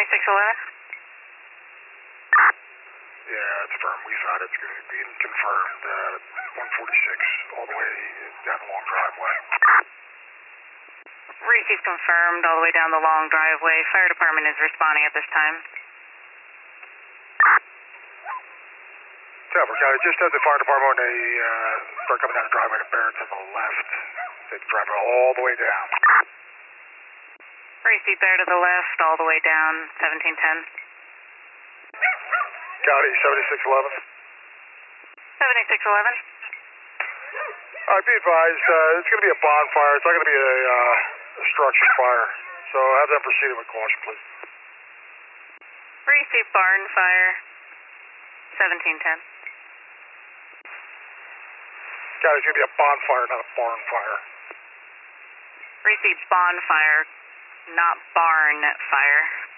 7611. Yeah, it's firm. We saw it. It's going to be confirmed. 146 all the way down the long driveway. Received confirmed all the way down the long driveway. Fire department is responding at this time. Delaware County, just as the fire department, when they start coming down the driveway to bear to the left, they drive it all the way down. Received there to the left all the way down, 1710. County, 7611. 7611. All right, be advised, it's going to be a bonfire. It's not going to be a structure fire. So have them proceed with caution, please. Received barn fire, 1710. County, it's going to be a bonfire, not a barn fire. Received bonfire, not barn fire.